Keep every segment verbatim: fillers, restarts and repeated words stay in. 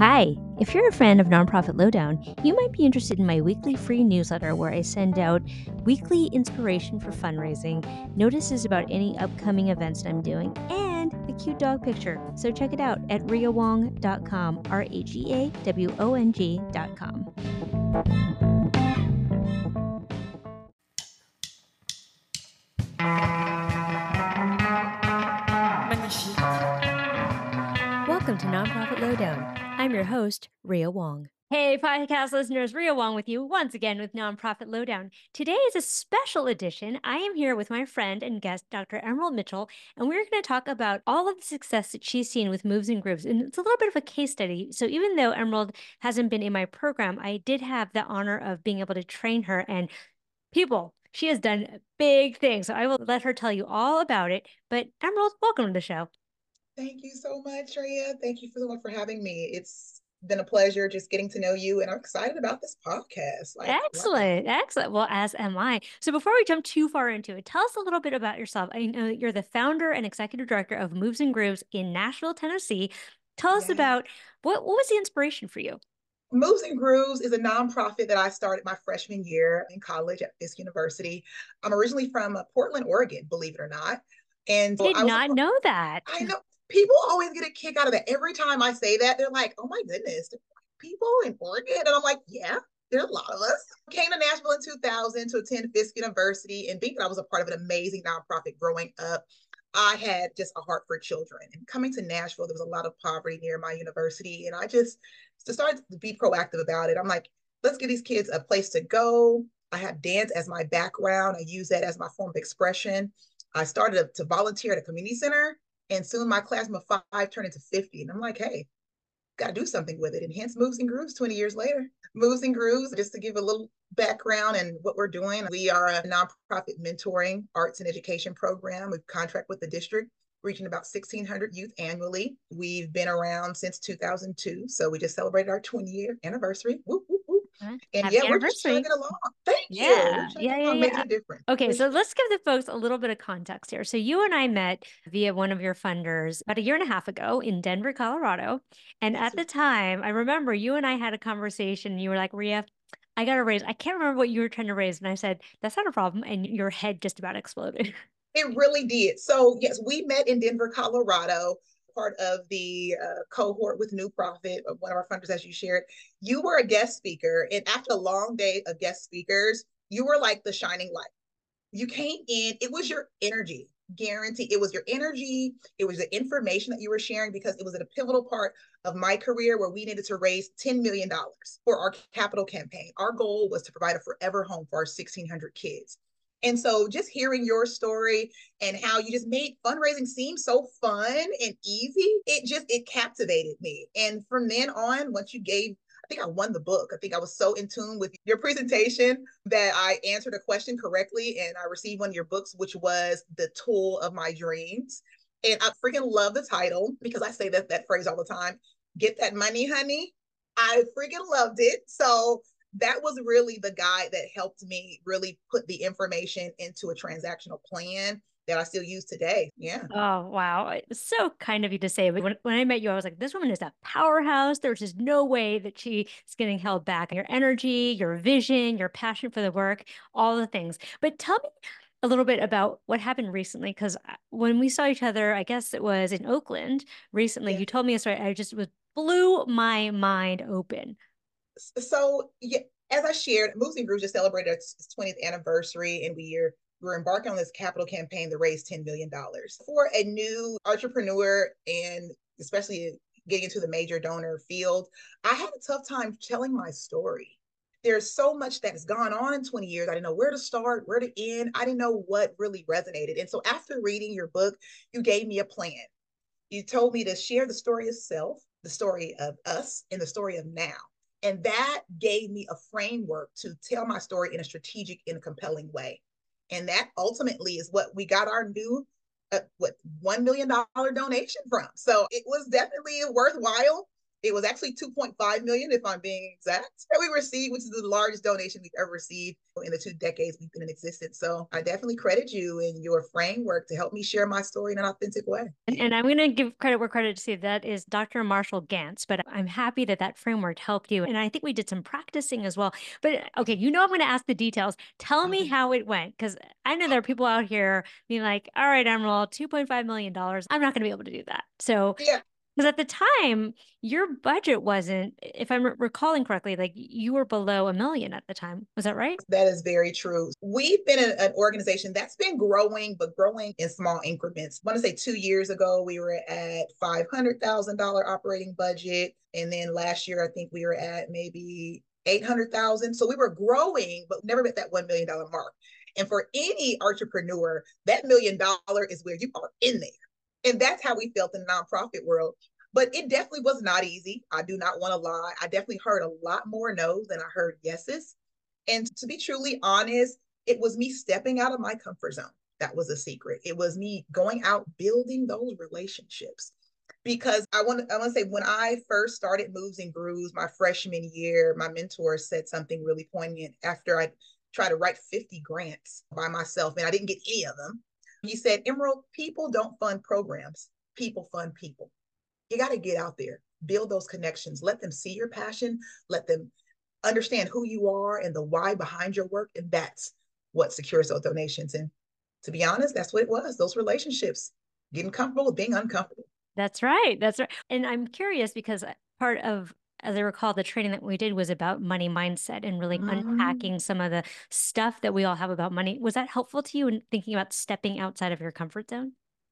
Hi, if you're a fan of Nonprofit Lowdown, you might be interested in my weekly free newsletter where I send out weekly inspiration for fundraising, notices about any upcoming events I'm doing, and a cute dog picture. So check it out at ria wong dot com, R A G A W O N G dot com. Welcome to Nonprofit Lowdown. I'm your host, Ria Wong. Hey, podcast listeners, Ria Wong with you once again with Nonprofit Lowdown. Today is a special edition. I am here with my friend and guest, Doctor Emerald Mitchell, and we're going to talk about all of the success that she's seen with Moves and Grooves. And it's a little bit of a case study. So even though Emerald hasn't been in my program, I did have the honor of being able to train her. And people, she has done big things. So I will let her tell you all about it. But Emerald, welcome to the show. Thank you so much, Rhea. Thank you so much for having me. It's been a pleasure just getting to know you, and I'm excited about this podcast. Like, Excellent. Wow. Excellent. Well, as am I. So before we jump too far into it, tell us a little bit about yourself. I know you're the founder and executive director of Moves and Grooves in Nashville, Tennessee. Tell us yes. about what, what was the inspiration for you? Moves and Grooves is a nonprofit that I started my freshman year in college at Fisk University. I'm originally from Portland, Oregon, believe it or not. And I did I was not a, know that. I know people always get a kick out of that. Every time I say that, they're like, oh my goodness, people in Oregon. And I'm like, yeah, there's a lot of us. Came to Nashville in two thousand to attend Fisk University, and being that I was a part of an amazing nonprofit growing up, I had just a heart for children. And coming to Nashville, there was a lot of poverty near my university. And I just started to be proactive about it. I'm like, let's give these kids a place to go. I have dance as my background. I use that as my form of expression. I started to volunteer at a community center. And soon my class of five turned into fifty. And I'm like, hey, got to do something with it. And hence Moves and Grooves twenty years later. Moves and Grooves, just to give a little background and what we're doing. We are a nonprofit mentoring arts and education program. We contract with the district, reaching about sixteen hundred youth annually. We've been around since two thousand two. So we just celebrated our twenty year anniversary. Woo, woo, woo. And Happy yeah, we're just anniversary. chugging along. Thank Yeah, you. We're chugging yeah, yeah, along, making yeah. a difference. Okay, so let's give the folks a little bit of context here. So you and I met via one of your funders about a year and a half ago in Denver, Colorado. And Yes, at the time, I remember you and I had a conversation. And you were like, Ria, I got to raise. I can't remember what you were trying to raise. And I said, that's not a problem. And your head just about exploded. it really did. So yes, we met in Denver, Colorado, part of the uh, cohort with New Profit, one of our funders, as you shared. You were a guest speaker, and after a long day of guest speakers, you were like the shining light. You came in, it was your energy, guarantee. It was your energy, it was the information that you were sharing, because it was at a pivotal part of my career where we needed to raise ten million dollars for our capital campaign. Our goal was to provide a forever home for our sixteen hundred kids. And so just hearing your story and how you just made fundraising seem so fun and easy, it just, it captivated me. And from then on, once you gave, I think I won the book. I think I was so in tune with your presentation that I answered a question correctly, and I received one of your books, which was The Tool of My Dreams. And I freaking love the title, because I say that that phrase all the time. Get that money, honey. I freaking loved it. So that was really the guide that helped me really put the information into a transactional plan that I still use today. Yeah. Oh, wow. It's so kind of you to say. But when, when I met you, I was like, this woman is a powerhouse. There's just no way that she is getting held back. Your energy, your vision, your passion for the work, all the things. But tell me a little bit about what happened recently. Because when we saw each other, I guess it was in Oakland recently, Yeah. you told me a story. I just was blew my mind open. So, yeah, as I shared, Moves and Grooves just celebrated its twentieth anniversary, and we are we're embarking on this capital campaign to raise ten million dollars for a new entrepreneur, and especially getting into the major donor field. I had a tough time telling my story. There's so much that's gone on in twenty years. I didn't know where to start, where to end. I didn't know what really resonated. And so after reading your book, you gave me a plan. You told me to share the story of self, the story of us, and the story of now. And that gave me a framework to tell my story in a strategic and compelling way. And that ultimately is what we got our new uh, what one million dollar donation from. So it was definitely worthwhile. It was actually two point five million, if I'm being exact, that we received, which is the largest donation we've ever received in the two decades we've been in existence. So I definitely credit you and your framework to help me share my story in an authentic way. And, and I'm going to give credit where credit is due. That is Doctor Marshall Gantz, but I'm happy that that framework helped you. And I think we did some practicing as well. But okay, you know, I'm going to ask the details. Tell me how it went, because I know there are people out here being like, all right, Emerald, two point five million dollars. I'm not going to be able to do that. So yeah. Because at the time, your budget wasn't, if I'm re- recalling correctly, like you were below a million at the time. Was that right? That is very true. We've been an, an organization that's been growing, but growing in small increments. I want to say two years ago, we were at five hundred thousand dollars operating budget. And then last year, I think we were at maybe eight hundred thousand dollars. So we were growing, but never met that one million dollars mark. And for any entrepreneur, that million dollar is where you are in there. And that's how we felt in the nonprofit world. But it definitely was not easy. I do not want to lie. I definitely heard a lot more no's than I heard yeses. And to be truly honest, it was me stepping out of my comfort zone. That was a secret. It was me going out, building those relationships. Because I want to, I want to say, when I first started Moves and Grooves, my freshman year, my mentor said something really poignant after I tried to write fifty grants by myself, and I didn't get any of them. He said, Emerald, people don't fund programs. People fund people. You got to get out there, build those connections, let them see your passion, let them understand who you are and the why behind your work. And that's what secures those donations. And to be honest, that's what it was, those relationships, getting comfortable with being uncomfortable. That's right. That's right. And I'm curious because part of, as I recall, the training that we did was about money mindset and really mm-hmm. unpacking some of the stuff that we all have about money. Was that helpful to you in thinking about stepping outside of your comfort zone?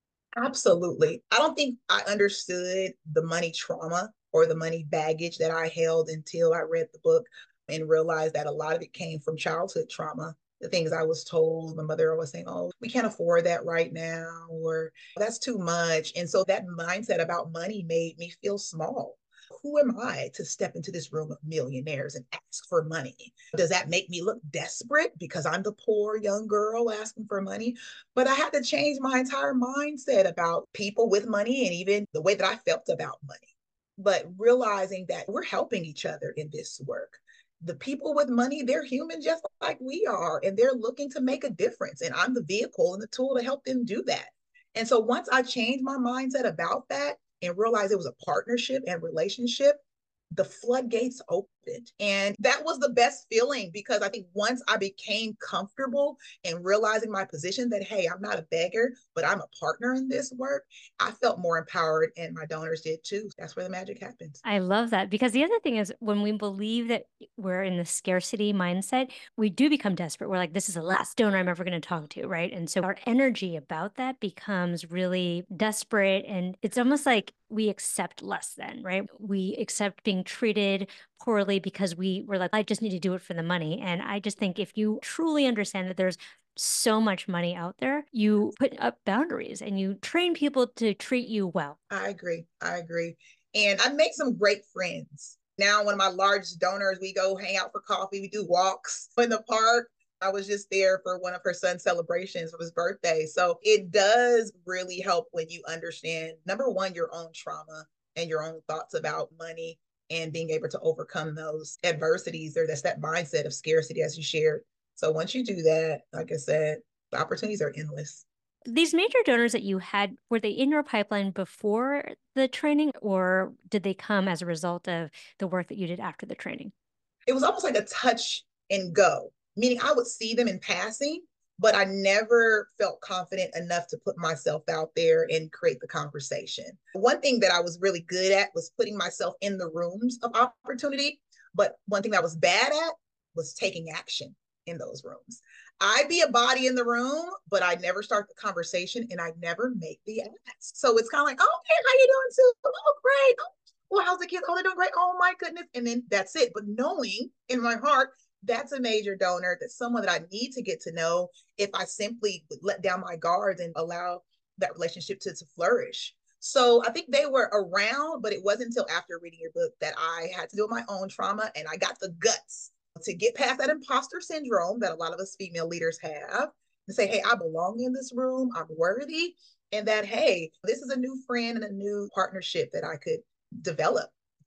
Absolutely. I don't think I understood the money trauma or the money baggage that I held until I read the book and realized that a lot of it came from childhood trauma. The things I was told, my mother was saying, oh, we can't afford that right now, or that's too much. And so that mindset about money made me feel small. Who am I to step into this room of millionaires and ask for money? Does that make me look desperate because I'm the poor young girl asking for money? But I had to change my entire mindset about people with money and even the way that I felt about money. But realizing that we're helping each other in this work. The people with money, they're human just like we are, and they're looking to make a difference. And I'm the vehicle and the tool to help them do that. And so once I changed my mindset about that and realized it was a partnership and relationship, the floodgates opened. And that was the best feeling, because I think once I became comfortable and realizing my position that, hey, I'm not a beggar, but I'm a partner in this work, I felt more empowered, and my donors did too. That's where the magic happens. I love that, because the other thing is, when we believe that we're in the scarcity mindset, we do become desperate. We're like, this is the last donor I'm ever going to talk to, right? And so our energy about that becomes really desperate, and it's almost like we accept less than, right? We accept being treated poorly because we were like, I just need to do it for the money. And I just think if you truly understand that there's so much money out there, you put up boundaries and you train people to treat you well. I agree. I agree. And I make some great friends. Now, one of my largest donors, we go hang out for coffee. We do walks in the park. I was just there for one of her son's celebrations of his birthday. So it does really help when you understand, number one, your own trauma and your own thoughts about money and being able to overcome those adversities, or that's that mindset of scarcity, as you shared. So once you do that, like I said, the opportunities are endless. These major donors that you had, were they in your pipeline before the training, or did they come as a result of the work that you did after the training? It was almost like a touch and go, meaning I would see them in passing, but I never felt confident enough to put myself out there and create the conversation. One thing that I was really good at was putting myself in the rooms of opportunity. But one thing that I was bad at was taking action in those rooms. I'd be a body in the room, but I'd never start the conversation, and I'd never make the ask. So it's kind of like, oh, hey, how you doing, Sue? Oh, great. Oh, well, how's the kids? Oh, they're doing great. Oh, my goodness. And then that's it. But knowing in my heart, that's a major donor, that's someone that I need to get to know if I simply let down my guards and allow that relationship to, to flourish. So I think they were around, but it wasn't until after reading your book that I had to do my own trauma, and I got the guts to get past that imposter syndrome that a lot of us female leaders have, and say, hey, I belong in this room, I'm worthy, and that, hey, this is a new friend and a new partnership that I could develop if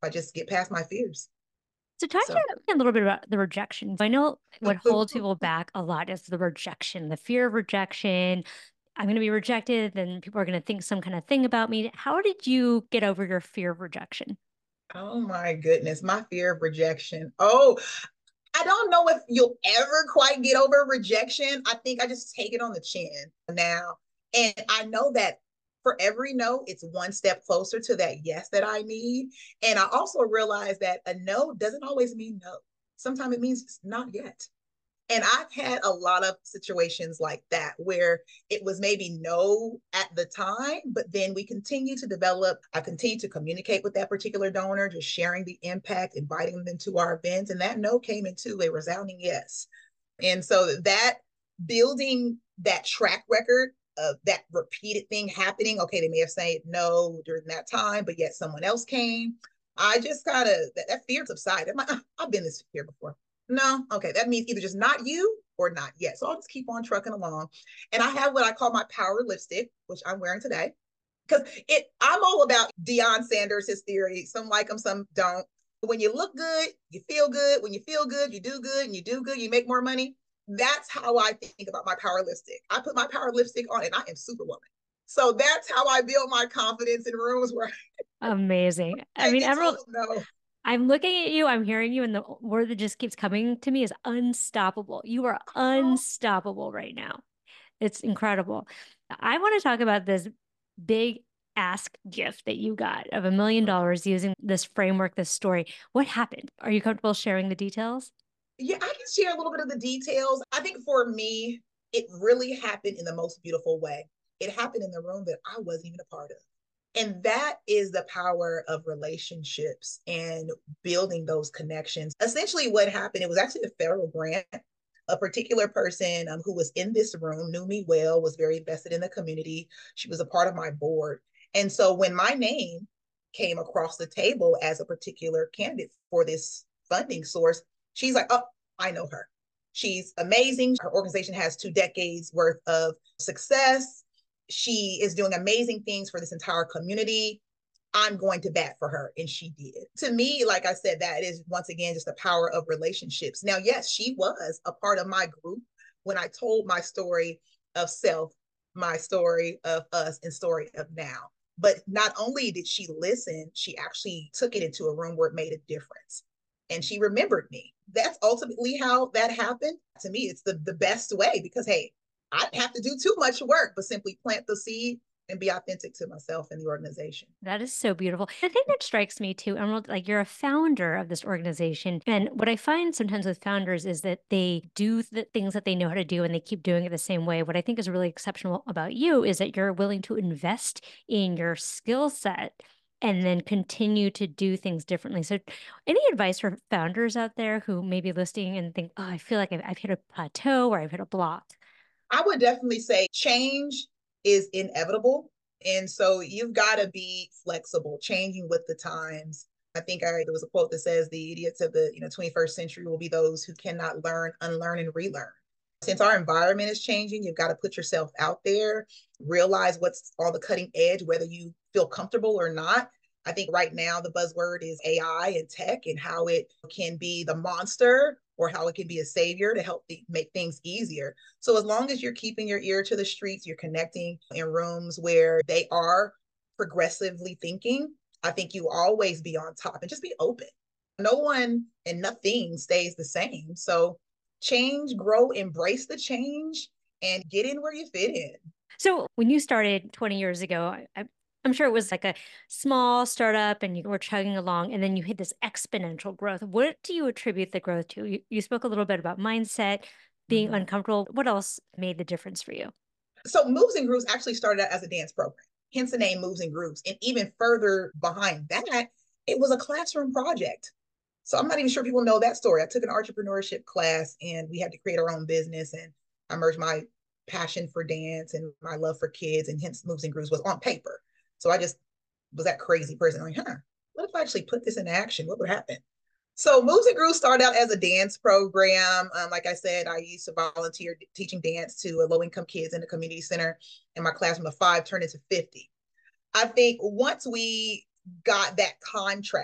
I just get past my fears. So talk So. to me a little bit about the rejection. I know what holds people back a lot is the rejection, the fear of rejection. I'm going to be rejected, then people are going to think some kind of thing about me. How did you get over your fear of rejection? Oh my goodness, my fear of rejection. Oh, I don't know if you'll ever quite get over rejection. I think I just take it on the chin now. And I know that for every no, it's one step closer to that yes that I need. And I also realize that a no doesn't always mean no. Sometimes it means it's not yet. And I've had a lot of situations like that where it was maybe no at the time, but then we continue to develop. I continue to communicate with that particular donor, just sharing the impact, inviting them into our events. And that no came into a resounding yes. And so that building that track record of that repeated thing happening, okay, they may have said no during that time, but yet someone else came. I just gotta, that, that fear subsided. Like, I've been this fear before. No, okay, that means either just not you or not yet. So I'll just keep on trucking along. And I have what I call my power lipstick, which I'm wearing today. Because it I'm all about Deion Sanders, his theory. Some like him, some don't. But when you look good, you feel good. When you feel good, you do good, and you do good, you make more money. That's how I think about my power lipstick. I put my power lipstick on and I am superwoman. So that's how I build my confidence in rooms where Amazing. I, I mean, get Emerald, told no. I'm looking at you, I'm hearing you, and the word that just keeps coming to me is unstoppable. You are unstoppable right now. It's incredible. I want to talk about this big ask gift that you got of a million dollars using this framework, this story. What happened? Are you comfortable sharing the details? Yeah, I can share a little bit of the details. I think for me, it really happened in the most beautiful way. It happened in the room that I wasn't even a part of. And that is the power of relationships and building those connections. Essentially, what happened, it was actually a federal grant. A particular person um, who was in this room knew me well, was very invested in the community. She was a part of my board. And so when my name came across the table as a particular candidate for this funding source, she's like, oh, I know her. She's amazing. Her organization has two decades worth of success. She is doing amazing things for this entire community. I'm going to bat for her. And she did. To me, like I said, that is once again just the power of relationships. Now, yes, she was a part of my group when I told my story of self, my story of us, and story of now. But not only did she listen, she actually took it into a room where it made a difference. And she remembered me. That's ultimately how that happened. To me, it's the, the best way because, hey, I didn't have to do too much work, but simply plant the seed and be authentic to myself and the organization. That is so beautiful. The thing that strikes me too, Emerald, like you're a founder of this organization. And what I find sometimes with founders is that they do the things that they know how to do and they keep doing it the same way. What I think is really exceptional about you is that you're willing to invest in your skill set and then continue to do things differently. So, any advice for founders out there who may be listening and think, oh, I feel like I've, I've hit a plateau or I've hit a block? I would definitely say change is inevitable. And so you've got to be flexible, changing with the times. I think I, there was a quote that says the idiots of the you know twenty-first century will be those who cannot learn, unlearn, and relearn. Since our environment is changing, you've got to put yourself out there, realize what's on the cutting edge, whether you feel comfortable or not. I think right now the buzzword is A I and tech and how it can be the monster or how it can be a savior to help the, make things easier. So as long as you're keeping your ear to the streets, you're connecting in rooms where they are progressively thinking, I think you always be on top and just be open. No one and nothing stays the same. So change, grow, embrace the change, and get in where you fit in. So when you started twenty years ago, I, I'm sure it was like a small startup and you were chugging along and then you hit this exponential growth. What do you attribute the growth to? You, you spoke a little bit about mindset, being mm-hmm. uncomfortable. What else made the difference for you? So Moves and Grooves actually started out as a dance program, hence the name Moves and Grooves. And even further behind that, it was a classroom project. So I'm not even sure people know that story. I took an entrepreneurship class and we had to create our own business. And I merged my passion for dance and my love for kids, and hence Moves and Grooves was on paper. So I just was that crazy person like, huh, what if I actually put this in action? What would happen? So Moves and Grooves started out as a dance program. Um, like I said, I used to volunteer teaching dance to low-income kids in the community center, and my classroom of five turned into fifty. I think once we got that contract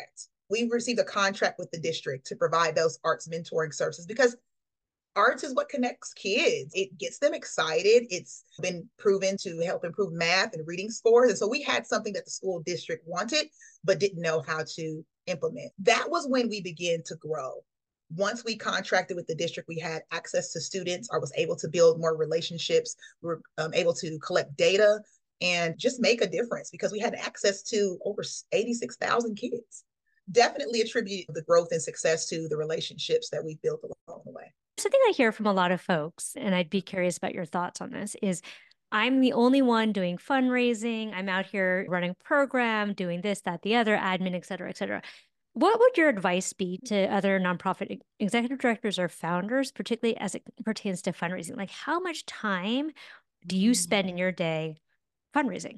we received a contract with the district to provide those arts mentoring services because arts is what connects kids. It gets them excited. It's been proven to help improve math and reading scores. And so we had something that the school district wanted, but didn't know how to implement. That was when we began to grow. Once we contracted with the district, we had access to students. I was able to build more relationships. We were um, able to collect data and just make a difference because we had access to over eighty-six thousand kids. Definitely attribute the growth and success to the relationships that we built along the way. Something I hear from a lot of folks, and I'd be curious about your thoughts on this, is I'm the only one doing fundraising. I'm out here running a program, doing this, that, the other, admin, et cetera, et cetera. What would your advice be to other nonprofit executive directors or founders, particularly as it pertains to fundraising? Like, how much time do you spend in your day fundraising?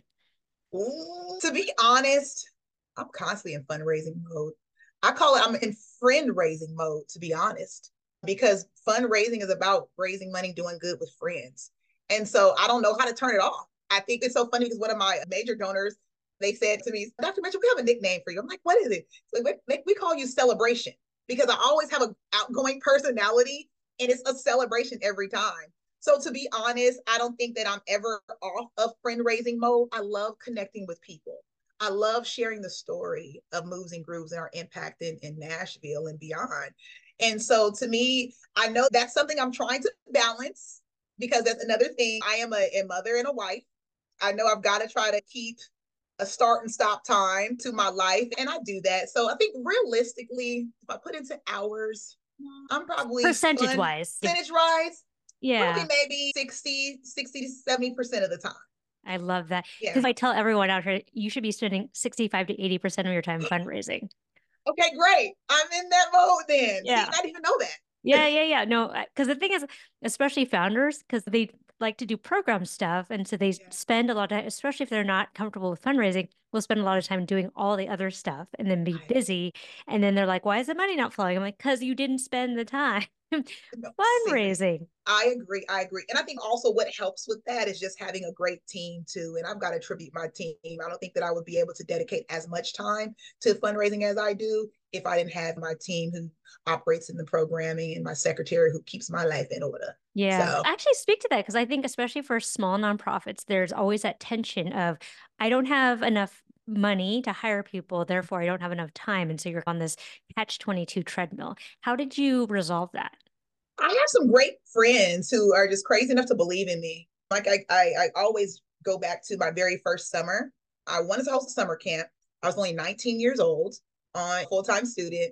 Ooh, to be honest, I'm constantly in fundraising mode. I call it, I'm in friend raising mode, to be honest, because fundraising is about raising money, doing good with friends. And so I don't know how to turn it off. I think it's so funny because one of my major donors, they said to me, Doctor Mitchell, we have a nickname for you. I'm like, what is it? So we call you Celebration because I always have an outgoing personality and it's a celebration every time. So to be honest, I don't think that I'm ever off of friend raising mode. I love connecting with people. I love sharing the story of Moves and Grooves and our impact in, in Nashville and beyond. And so to me, I know that's something I'm trying to balance because that's another thing. I am a, a mother and a wife. I know I've got to try to keep a start and stop time to my life. And I do that. So I think realistically, if I put into hours, I'm probably percentage wise, percentage wise, yeah, probably maybe sixty, sixty to seventy percent of the time. I love that. Because yeah. I tell everyone out here, you should be spending sixty-five to eighty percent of your time fundraising. Okay, great. I'm in that mode then. Yeah. See, I didn't even know that. Yeah, yeah, yeah. No, because the thing is, especially founders, because they like to do program stuff. And so they yeah. spend a lot of time, especially if they're not comfortable with fundraising, will spend a lot of time doing all the other stuff and then be busy. And then they're like, why is the money not flowing? I'm like, because you didn't spend the time no, fundraising. Seriously. I agree. I agree. And I think also what helps with that is just having a great team too. And I've got to attribute my team. I don't think that I would be able to dedicate as much time to fundraising as I do if I didn't have my team who operates in the programming and my secretary who keeps my life in order. Yeah, so. Actually speak to that because I think especially for small nonprofits, there's always that tension of I don't have enough money to hire people, therefore I don't have enough time. And so you're on this catch twenty-two treadmill. How did you resolve that? I have some great friends who are just crazy enough to believe in me. Like I, I, I always go back to my very first summer. I wanted to host a summer camp. I was only nineteen years old, on full-time student,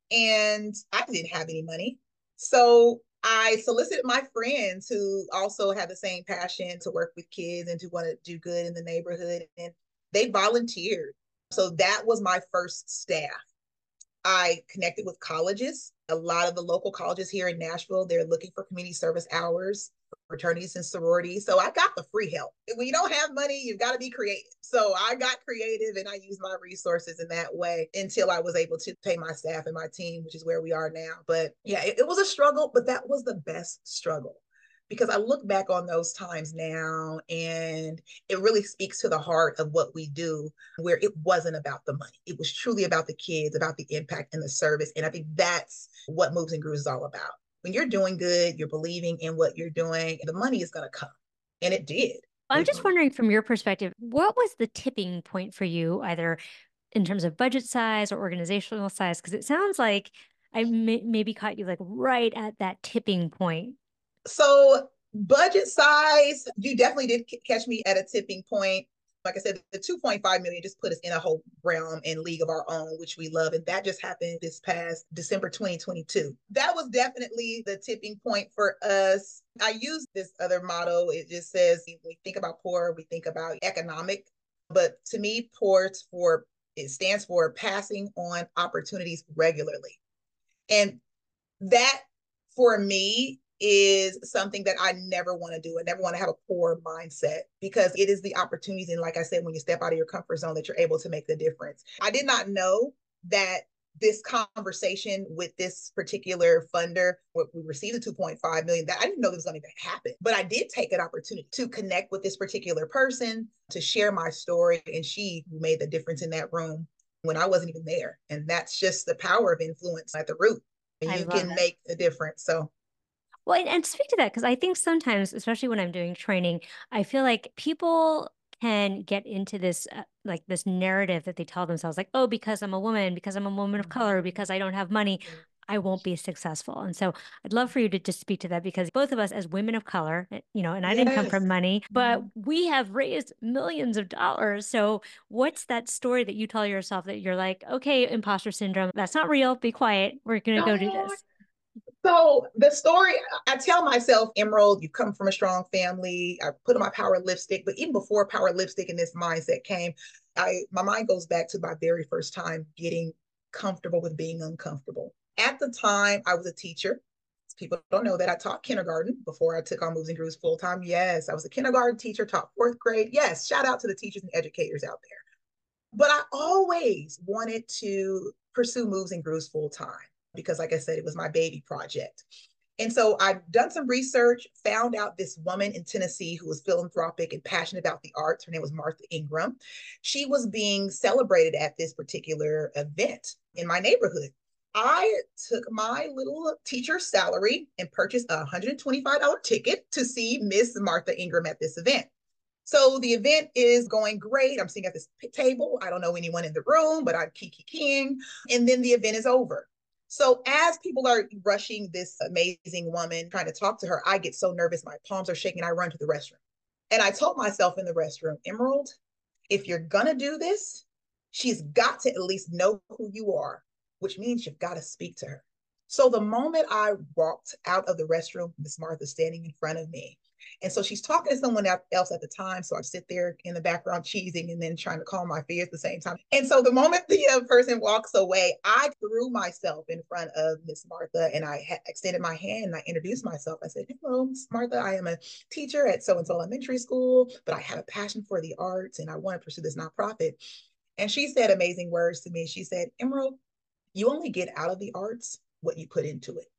and I didn't have any money. So I solicited my friends who also have the same passion to work with kids and to want to do good in the neighborhood, and they volunteered. So that was my first staff. I connected with colleges. A lot of the local colleges here in Nashville, they're looking for community service hours, fraternities and sororities. So I got the free help. When you don't have money, you've got to be creative. So I got creative and I used my resources in that way until I was able to pay my staff and my team, which is where we are now. But yeah, it, it was a struggle, but that was the best struggle. Because I look back on those times now and it really speaks to the heart of what we do, where it wasn't about the money. It was truly about the kids, about the impact and the service. And I think that's what Moves and Grooves is all about. When you're doing good, you're believing in what you're doing, the money is going to come. And it did. I'm just wondering from your perspective, what was the tipping point for you, either in terms of budget size or organizational size? Because it sounds like I may maybe caught you like right at that tipping point. So budget size, you definitely did catch me at a tipping point. Like I said, the two point five million just put us in a whole realm and league of our own, which we love. And that just happened this past December twenty twenty-two. That was definitely the tipping point for us. I use this other motto. It just says, when we think about poor, we think about economic. But to me, poor for it stands for passing on opportunities regularly. And that for me is something that I never want to do. I never want to have a poor mindset because it is the opportunities. And like I said, when you step out of your comfort zone, that you're able to make the difference. I did not know that this conversation with this particular funder, what we received the two point five million, that I didn't know this was going to happen, but I did take an opportunity to connect with this particular person, to share my story. And she made the difference in that room. when I wasn't even there. And that's just the power of influence at the root. And I you love can it. make a difference. So Well, and, and speak to that because I think sometimes, especially when I'm doing training, I feel like people can get into this uh, like this narrative that they tell themselves, like, oh, because I'm a woman, because I'm a woman of color, because I don't have money, I won't be successful. And so I'd love for you to just speak to that because both of us as women of color, eh, you know, and I didn't come yes. from money, but we have raised millions of dollars. So what's that story that you tell yourself that you're like, okay, imposter syndrome, that's not real. Be quiet. We're going to go do this. So the story I tell myself, Emerald, you come from a strong family. I put on my power lipstick, but even before power lipstick and this mindset came, I my mind goes back to my very first time getting comfortable with being uncomfortable. At the time, I was a teacher. People don't know that I taught kindergarten before I took on Moves and Grooves full time. Yes, I was a kindergarten teacher, taught fourth grade. Yes, shout out to the teachers and educators out there. But I always wanted to pursue Moves and Grooves full time because, like I said, it was my baby project. And so I've done some research, found out this woman in Tennessee who was philanthropic and passionate about the arts. Her name was Martha Ingram. She was being celebrated at this particular event in my neighborhood. I took my little teacher salary and purchased a one hundred twenty-five dollars ticket to see Miss Martha Ingram at this event. So the event is going great. I'm sitting at this table. I don't know anyone in the room, but I'm kiki king. And then the event is over. So as people are rushing this amazing woman, trying to talk to her, I get so nervous. My palms are shaking. I run to the restroom. And I told myself in the restroom, Emerald, if you're going to do this, she's got to at least know who you are, which means you've got to speak to her. So the moment I walked out of the restroom, Miss Martha standing in front of me, and so she's talking to someone else at the time. So I sit there in the background cheesing and then trying to calm my fears at the same time. And so the moment the uh, person walks away, I threw myself in front of Miss Martha and I ha- extended my hand and I introduced myself. I said, hello, Miss Martha. I am a teacher at so-and-so elementary school, but I have a passion for the arts and I want to pursue this nonprofit. And she said amazing words to me. She said, Emerald, you only get out of the arts what you put into it.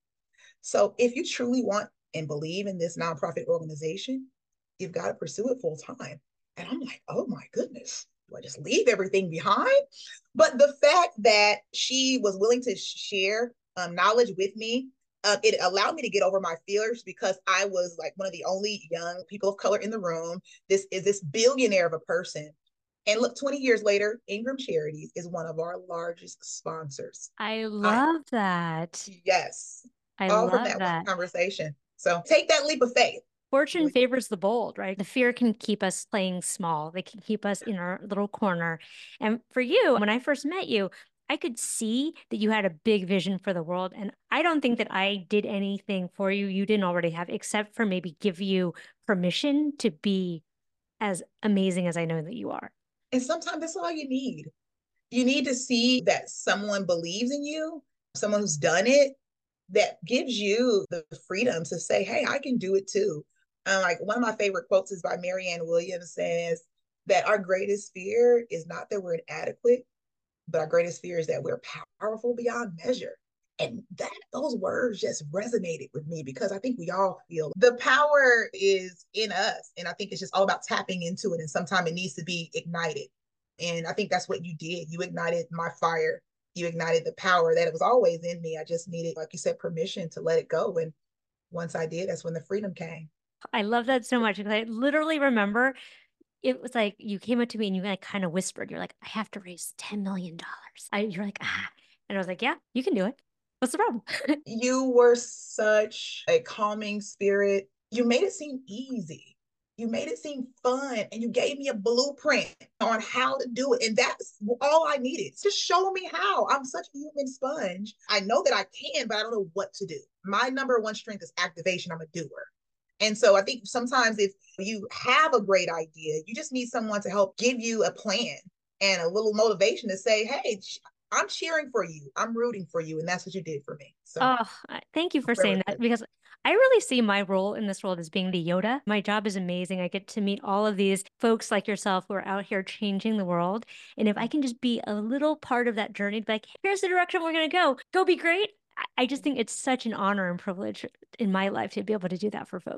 So if you truly want and believe in this nonprofit organization, you've got to pursue it full time. And I'm like, oh my goodness, do I just leave everything behind? But the fact that she was willing to share um, knowledge with me, uh, it allowed me to get over my fears because I was like one of the only young people of color in the room. This is this billionaire of a person. And look, twenty years later, Ingram Charities is one of our largest sponsors. I love I, that. Yes. I All from love that, that one conversation. So take that leap of faith. Fortune favors the bold, right? The fear can keep us playing small. They can keep us in our little corner. And for you, when I first met you, I could see that you had a big vision for the world. And I don't think that I did anything for you you didn't already have, except for maybe give you permission to be as amazing as I know that you are. And sometimes that's all you need. You need to see that someone believes in you, someone who's done it, that gives you the freedom to say, hey, I can do it too. And like one of my favorite quotes is by Marianne Williams, says that our greatest fear is not that we're inadequate, but our greatest fear is that we're powerful beyond measure. And that those words just resonated with me because I think we all feel the power is in us. And I think it's just all about tapping into it. And sometimes it needs to be ignited. And I think that's what you did. You ignited my fire. You ignited the power that it was always in me. I just needed, like you said, permission to let it go. And once I did, that's when the freedom came. I love that so much because I literally remember it was like you came up to me and you like kind of whispered, you're like, I have to raise ten million dollars. I, you're like, ah. And I was like, yeah, you can do it. What's the problem? You were such a calming spirit. You made it seem easy. You made it seem fun and you gave me a blueprint on how to do it. And that's all I needed. Just show me how. I'm such a human sponge. I know that I can, but I don't know what to do. My number one strength is activation. I'm a doer. And so I think sometimes if you have a great idea, you just need someone to help give you a plan and a little motivation to say, hey, I'm cheering for you. I'm rooting for you. And that's what you did for me. So oh, thank you for saying that because I really see my role in this world as being the Yoda. My job is amazing. I get to meet all of these folks like yourself who are out here changing the world. And if I can just be a little part of that journey, to be like, here's the direction we're going to go, go be great. I just think it's such an honor and privilege in my life to be able to do that for folks.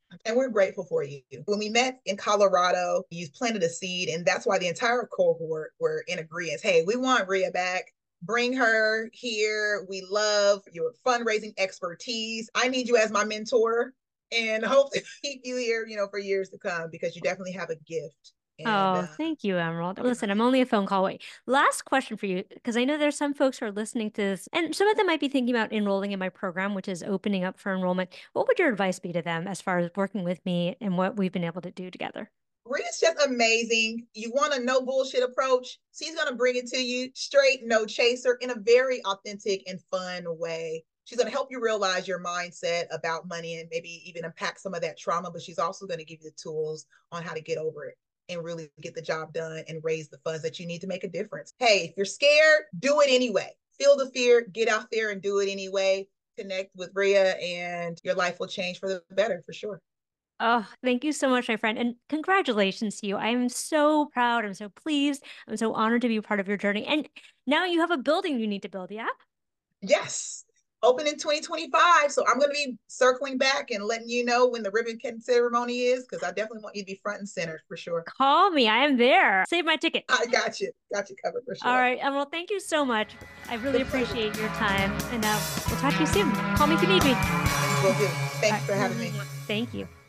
And we're grateful for you. When we met in Colorado, you planted a seed, and that's why the entire cohort were in agreement. Hey, we want Rhea back. Bring her here. We love your fundraising expertise. I need you as my mentor and hope to keep you here, you know, for years to come, because you definitely have a gift. And, oh, uh, thank you, Emerald. Listen, I'm only a phone call away. Last question for you, because I know there's some folks who are listening to this, and some of them might be thinking about enrolling in my program, which is opening up for enrollment. What would your advice be to them as far as working with me and what we've been able to do together? Rhea's just amazing. You want a no bullshit approach. She's going to bring it to you straight, no chaser, in a very authentic and fun way. She's going to help you realize your mindset about money and maybe even unpack some of that trauma, but she's also going to give you the tools on how to get over it and really get the job done and raise the funds that you need to make a difference. Hey, if you're scared, do it anyway. Feel the fear, get out there and do it anyway. Connect with Rhea and your life will change for the better, for sure. Oh, thank you so much, my friend. And congratulations to you. I am so proud. I'm so pleased. I'm so honored to be a part of your journey. And now you have a building you need to build, yeah? Yes. Open in twenty twenty-five. So I'm going to be circling back and letting you know when the ribbon cutting ceremony is, because I definitely want you to be front and center for sure. Call me. I am there. Save my ticket. I got you. Got you covered for sure. All right. Well, thank you so much. I really appreciate your time. And uh, we'll talk to you soon. Call me if you need me. Will do. Thanks right. for having me. Thank you.